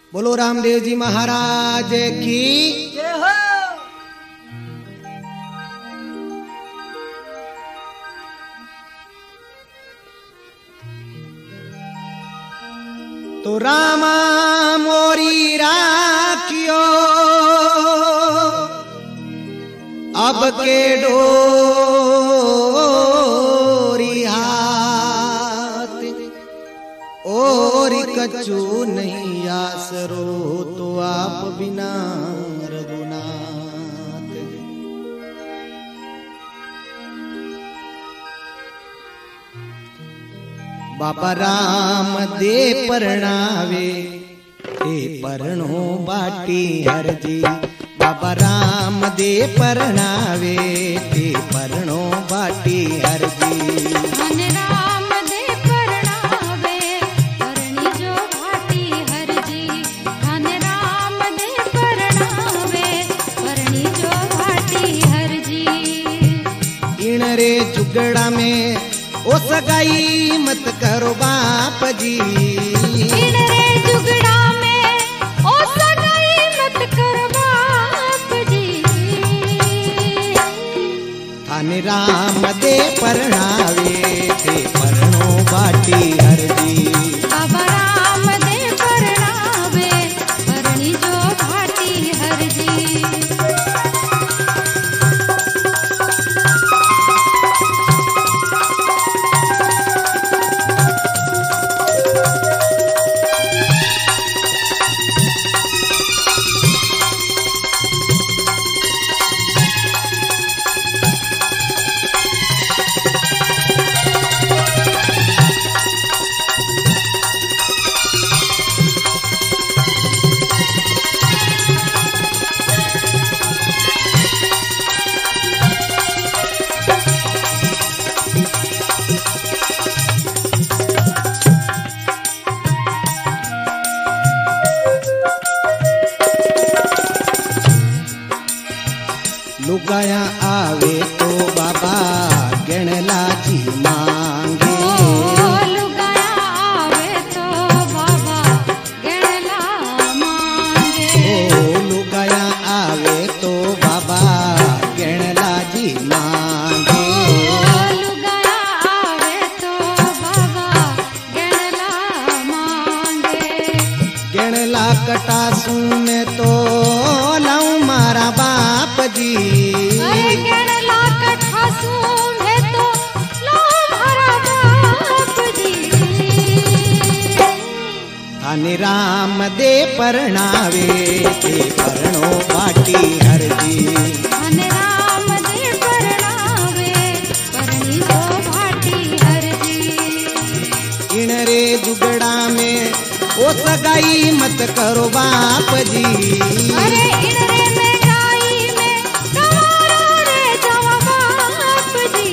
बोलो रामदेव जी महाराज की जय हो। तो रामा मोरी राखियो अब के डोरी हाथ और कछु नहीं आसरो तो आप बिना रघुनाथ। बाबा राम दे परणावे ते परणो बाटी हरजी। बाबा राम दे परणावे ते परणो बाटी हरजी। धन राम दे परणावे परणी जो भाटी हरजी। धन राम दे परणावे परणी जो भाटी हरजी। इन रे जुगड़ा में ओ सगाई मत करो बाप जी। इन रे जुगड़ा में ओ सगाई मत करो बाप जी। थाने राम दे परणावे ते परणो बाटी हरजी। बाबा राम दे परणावे परणी जो भाटी हरजी। लुगाया आवे तो बाबा गणला जी मांगे। लुगाया आवे तो बाबा गणला मांगे। ओ लुगाया आवे तो बाबा गणला जी मांगे। लुगाया आवे तो बाबा गणला मांगे। गणला कटासू में तो लाऊं मारा बाप जी। अरे गणला कठासू में तो लो भरा बाप जी। थाने राम दे परणावे ते परणो बाटी हरजी। धन राम दे परणावे परणी जो भाटी हरजी। इन रे जुगड़ा में ओ सगाई मत करो बाप जी। अरे इन रे में गाई में कवारा रे जवा बाप जी।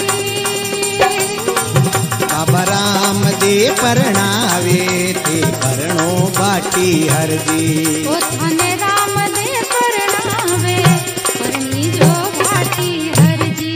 बाबा राम दे परणावे ते परणो बाटी हरजी। ओ धन राम दे परणावे परणी जो भाटी हरजी।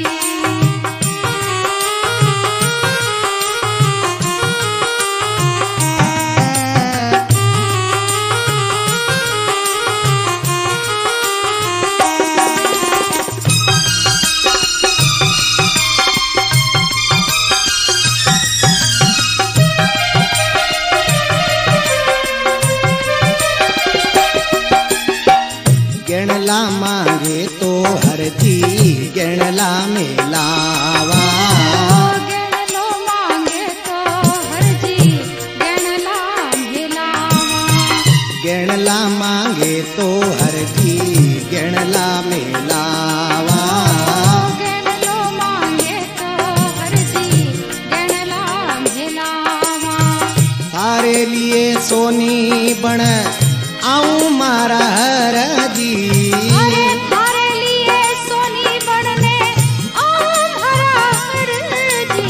गणला मांगे तो हरजी गणला में लावा। गणलो मांगे तो हरजी गणला मिलावा। गणला मांगे तो हरजी गणला में लावा। गणलो मांगे तो हरजी गणला मिलावा। सारे लिए सोनी बण आऊं मारा हरजी। अरे थारे लिए सोनी बनने आऊं भरा हरजी।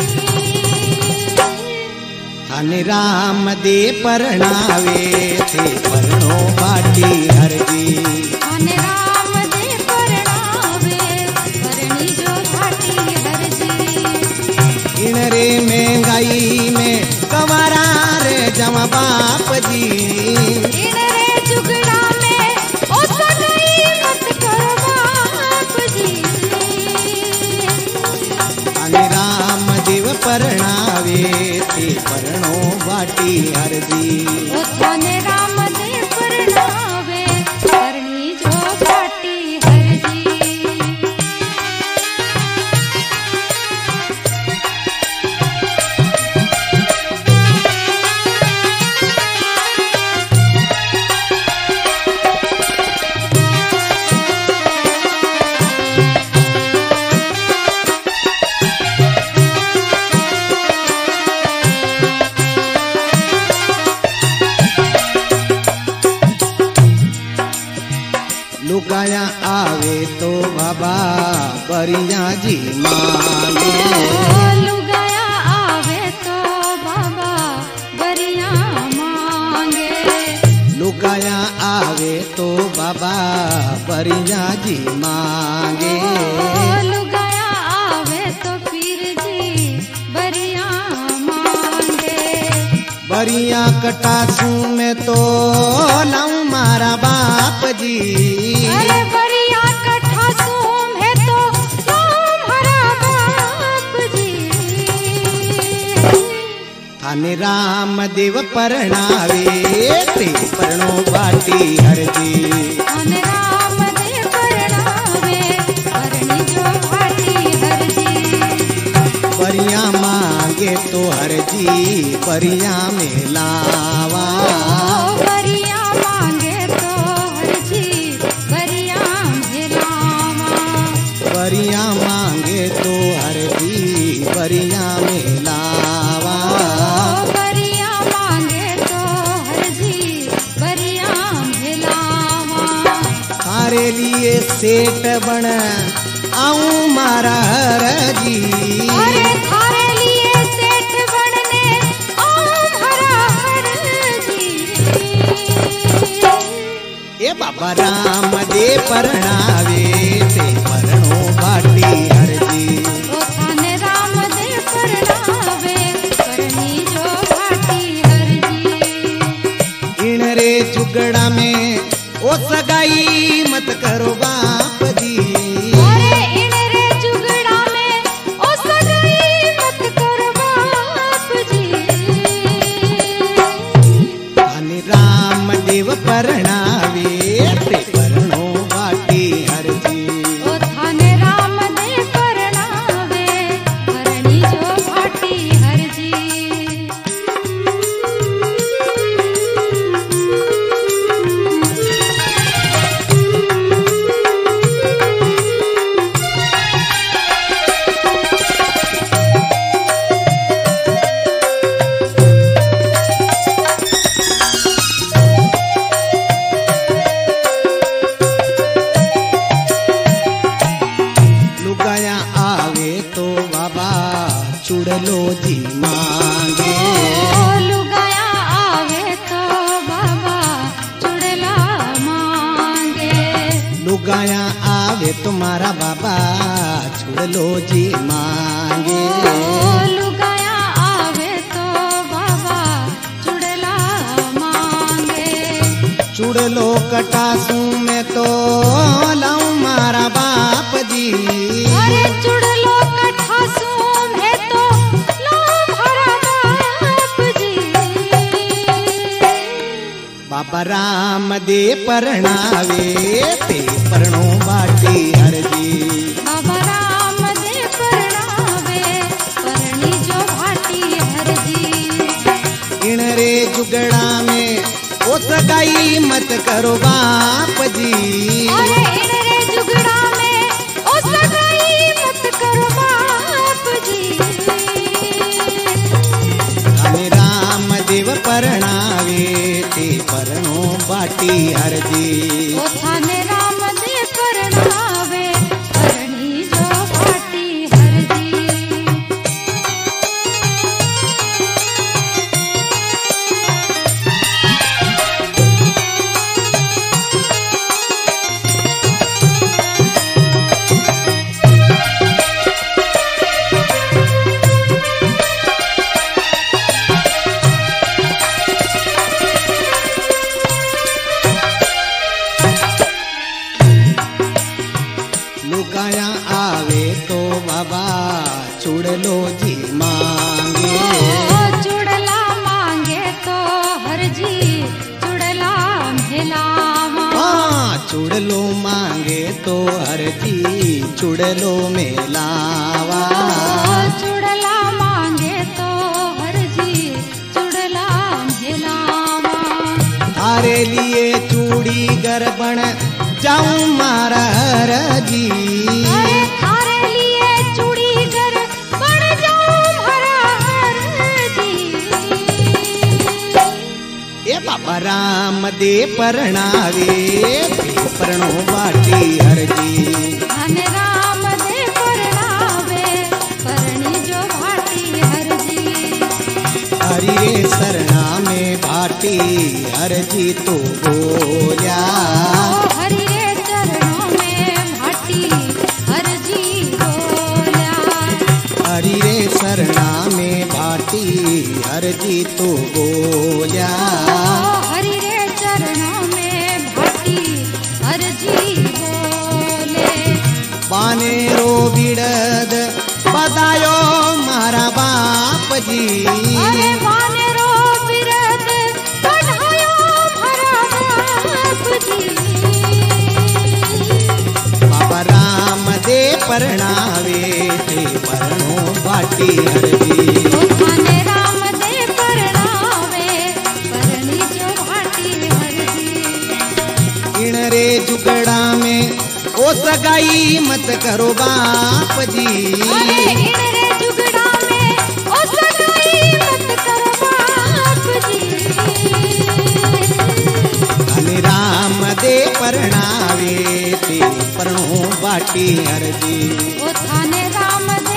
थाने राम दे परणावे ते परणो बाटी हरजी। धन राम दे परणावे परणी जो भाटी हरजी। इन रे महंगाई में कवारा रे जमा बाप जी। लुगाया आवे तो बाबा बरिया जी मांगे। लुगाया आवे तो बाबा बरिया मांगे। लुगाया आवे तो बाबा बरिया जी मांगे। लुगाया आवे तो पीर जी बरिया मांगे। बरिया कटासू में तो लाऊं मारा बाप जी। अरे बरिया कटासू में तो लाऊं मारा बाप जी। थाने राम देव परणावे ते परणो बाटी हर जी। थाने राम देव परणावे परणी जो बाटी हर जी। बरिया मांगे तो हर जी बरिया में लावा। बरिया मांगे तो हर जी बरिया में लावा। बरिया मांगे तो हर जी बरिया में लावा। बरिया मांगे तो हर जी बरिया में लावा। तारे लिए सेठ बन आऊं मारा हर जी। अरे थारे लिए सेठ बनने आऊं हरा हर जी। ए बाबा राम दे परणावे ते परणो बाटी हर जी। ओ थाने राम दे परणावे परणी जो बाटी हर जी। इन रे जुगड़ा में ओ सगाई मत करो बाप जी। अरे इन रे जुगड़ा में ओ सगाई मत करो बाप जी। धन राम देव परणावे ते परणो बाटी हर जी। ओ थाने राम दे परणावे परणी जो बाटी हर जी। लुगाया आवे तो बाबा चुड़लो जी मांगे। लुगाया आवे तो बाबा चुड़ला मांगे। लुगाया आवे तुम्हारा बाबा चुड़लो जी मांगे। लुगाया आवे तो बाबा चुड़ला मांगे। चुड़लो कटासू में तो लाऊं मारा बाप जी। अरे चुड़लो कठासू में तो लाऊं हरा बाप जी। बाबा राम दे परणावे ते परणो बाटी हर जी। बाबा राम दे परणावे परणी जो भाटी हर जी। इन रे जुगड़ा में ओ सगाई मत करो बाप जी। अरे इन रे जुगड़ा में ओ सगाई मत करो बाप जी। धन राम देव परणावे ते परणो बाटी हर जी। ओ थाने राम दे परणावे परणी जो भाटी हर जी। लुगाया आवे तो बाबा चुड़लो जी मांगे। चुड़ला मांगे तो हर जी चुड़ला मिलावा। हाँ चुड़लो मांगे तो हर जी चुड़लो में लावा। चुड़ला मांगे तो हर जी चुड़ला मिलावा। तारे लिए चूड़ी गरबण जाऊं मारा हर जी। अरे थारे लिए चूड़ी गर बन जाऊं हरा हर जी। राम दे परणावे ते परणो बाटी हरजी अने राम दे परणावे परणी जो भाटी हरजी हरि रे शरणा में बाटी हरजी तो बोल्या हरि रे चरणों में भाटी हरजी बोल्या हरि रे शरणा में बाटी हरजी तो बोल्या हरि रे चरणों में भाटी हरजी बोले बानेरो बिड़द बदायो मारा बाप जी अरे वानेरो बिरद बढ़ायो भरा बाप जी बाबा राम दे परणावे ते परणो बाटी हरजी ओ थाने राम दे परणावे परणी जो भाटी हरजी इन रे जुगड़ा में ओ सगाई मत करो बाप जी अरे इन रे जुगड़ा में ओ सगाई मत करो बाप जी हरे राम दे परणावे ते परणो बाटी हरजी ओ थाने राम